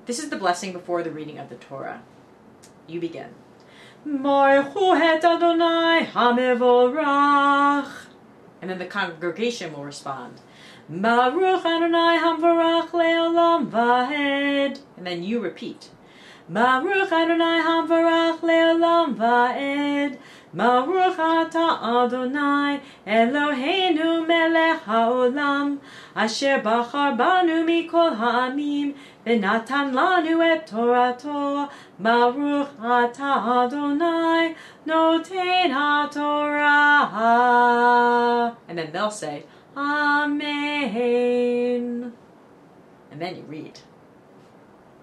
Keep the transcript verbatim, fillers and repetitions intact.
This is the blessing before the reading of the Torah. You begin. Baruchu et Adonai HaMevorach. And then the congregation will respond. Baruch Adonai HaMevorach Le'olam Va'ed. And then you repeat. Baruch Adonai HaMevorach Le'olam Va'ed. Baruch Ata Adonai Eloheinu Melech HaOlam Asher Bachar Banu Mikol Ha'amim V'natan Lanu Et Torato Baruch Ata Adonai Noten HaTorah. And then they'll say, Amen. And then you read.